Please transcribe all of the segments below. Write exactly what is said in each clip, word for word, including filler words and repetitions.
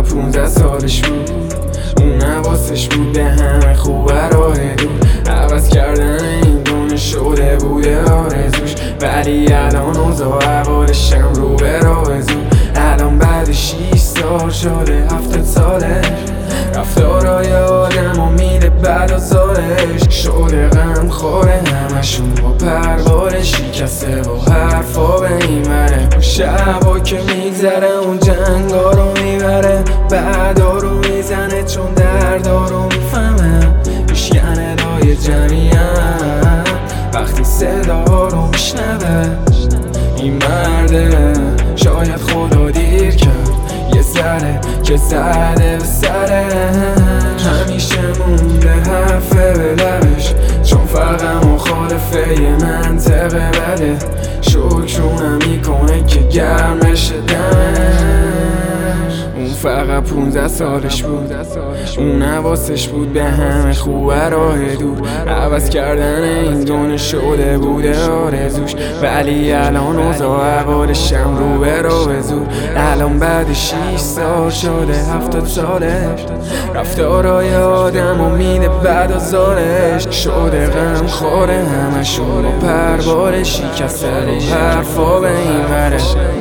پونزده سالش بود، اون حواسش بود به همه خوبه راه دور. عوض کردن این دونه شده بوده آرزوش، ولی الان اوضاع احوالشم رو به راه زور. الان بعد شیش سال شده هفتاد ساله، رفتارای آدم و میده بعد از سالش شده غم خوره، همشون با پرواره شکسته و حرفا به این وره. با شبا که میگذره اون جنگا رو میبره، بعدا رو میزنه چون دردا رو میفهمه. میشکنه لای جمعیم وقتی صدا رو میشنوه. این مرده شاید خدا دیر کرد یه ذره که زده به سره، همیشه مونده حرفه به لبش چون فقط مخالفه یه منطقه بده. شکرونم میکنه که گرمش دمش. اون فقط پونزده سالش بود، اون حواسش بود به همه خوبه راه دور. عوض کردن این دونه شده بوده آرزوش، ولی الان اوضاع احوالشم رو به راه زور. الان بعد شیش سال شده هفتاد سالش، رفتارای آدم و میده بعد از زارش شده غم خوره، همشون با پرواره شکسته رو حرفا به این وره.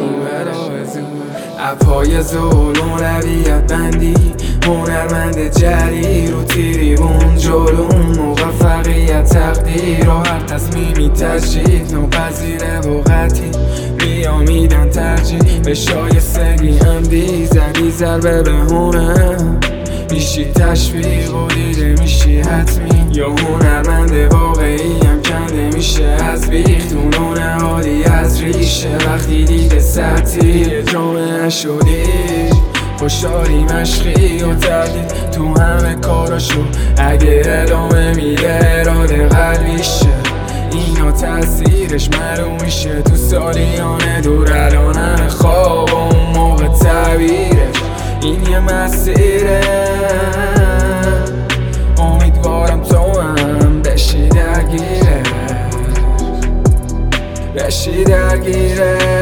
اپای ظلم رویت بندی، هنرمند جری رو تیریبون جلوم. موفقیت تقدیر و هر تصمیمی تجدید ناپذیره و قطعی، بیا میدن ترجیح به شایستگی عمدی. زدی ضربه به هنر میشی تشویق و دیده میشی حتمی، یا هنرمند واقعی هم کنده میشه از بیخ دونونه حالی از ریشه. وقتی دیده سطحی جامعه شدی خوشحالی مشقی و تردید تو همه کاراشو، اگه ادامه میده اراده قلبیشه. اینا تاثیرش معلوم میشه تو سالیانه دور. الان همه خواب و اون موقع تعبیرش این یه مسیره. امیدوارم تو هم بشی درگیره، بشی درگیره.